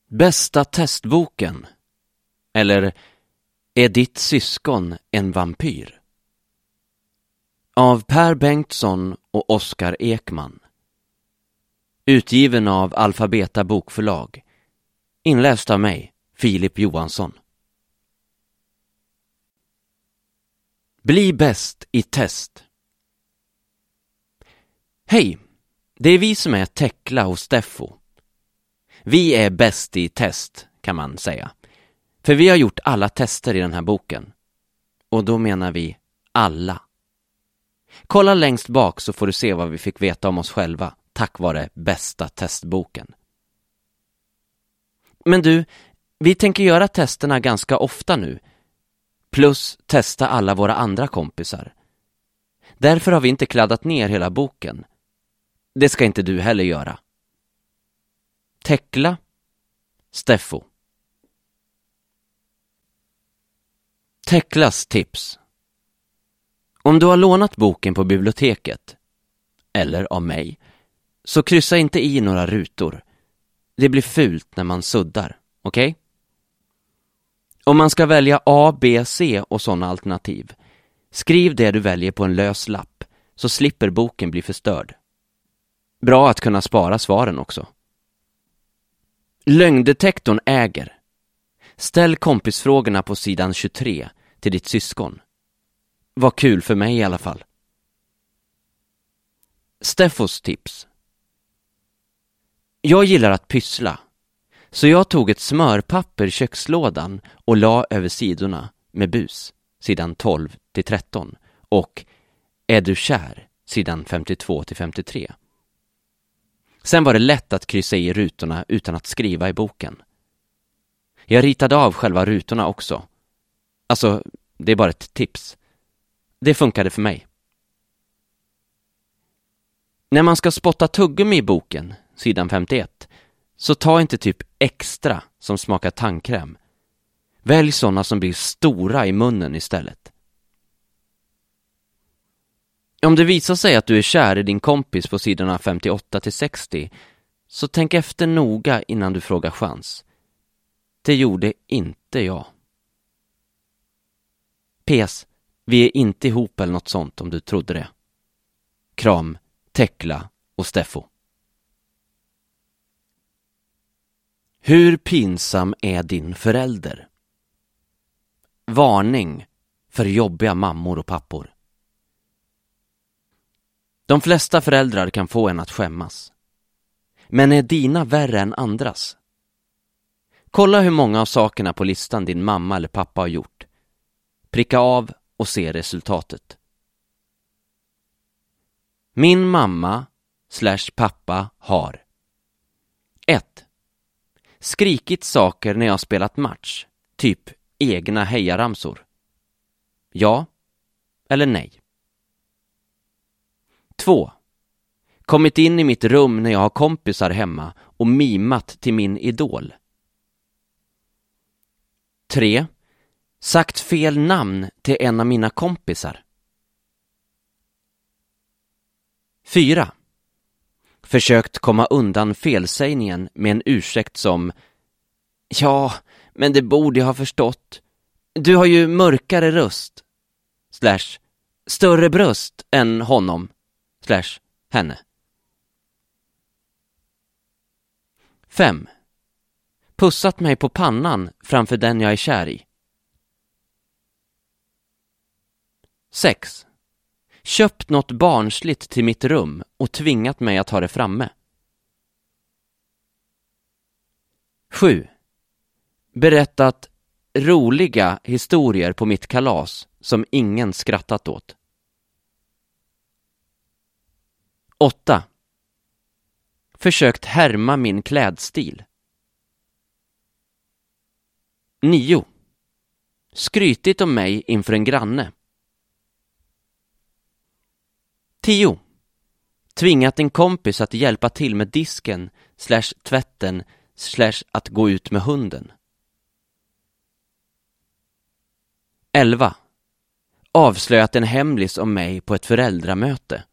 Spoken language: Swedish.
Bästa testboken? Eller Är ditt syskon en vampyr? Av Per Bengtsson och Oskar Ekman. Utgiven av Alfabeta bokförlag. Inläst av mig, Filip Johansson. Bli bäst i test. Hej, det är vi som är Tekla och Steffo. Vi är bäst i test, kan man säga. För vi har gjort alla tester i den här boken. Och då menar vi alla. Kolla längst bak så får du se vad vi fick veta om oss själva tack vare bästa testboken. Men du, vi tänker göra testerna ganska ofta nu. Plus testa alla våra andra kompisar. Därför har vi inte kladdat ner hela boken. Det ska inte du heller göra. Tekla, Steffo. Teklas tips. Om du har lånat boken på biblioteket, eller av mig, så kryssa inte i några rutor. Det blir fult när man suddar, okej? Om man ska välja A, B, C och sådana alternativ, skriv det du väljer på en lös lapp, så slipper boken bli förstörd. Bra att kunna spara svaren också. Lögndetektorn äger. Ställ kompisfrågorna på sidan 23 till ditt syskon. Vad kul för mig i alla fall. Steffos tips. Jag gillar att pyssla, så jag tog ett smörpapper i kökslådan och la över sidorna med bus, sidan 12 till 13, och Är du kär, sidan 52 till 53. Sen var det lätt att kryssa i rutorna utan att skriva i boken. Jag ritade av själva rutorna också. Alltså, det är bara ett tips. Det funkade för mig. När man ska spotta tuggummi i boken, sidan 51, så ta inte typ extra som smakar tandkräm. Välj sådana som blir stora i munnen istället. Om det visar sig att du är kär i din kompis på sidorna 58 till 60, så tänk efter noga innan du frågar chans. Det gjorde inte jag. PS, vi är inte ihop eller något sånt om du trodde det. Kram, Tekla och Steffo. Hur pinsam är din förälder? Varning för jobbiga mammor och pappor. De flesta föräldrar kan få en att skämmas. Men är dina värre än andras? Kolla hur många av sakerna på listan din mamma eller pappa har gjort. Pricka av och se resultatet. Min mamma / pappa har 1. Skrikit saker när jag spelat match, typ egna hejaramsor. Ja eller nej? 2. Kommit in i mitt rum när jag har kompisar hemma och mimat till min idol. 3. Sagt fel namn till en av mina kompisar. 4. Försökt komma undan felsägningen med en ursäkt som ja, men det borde jag ha förstått. Du har ju mörkare röst. / större bröst än honom. / henne. 5. Pussat mig på pannan framför den jag är kär i. 6. Köpt något barnsligt till mitt rum och tvingat mig att ha det framme. 7. Berättat roliga historier på mitt kalas som ingen skrattat åt. 8. Försökt härma min klädstil. 9. Skrytit om mig inför en granne. 10. Tvingat en kompis att hjälpa till med disken / tvätten / att gå ut med hunden. 11. Avslöjat en hemlis om mig på ett föräldramöte.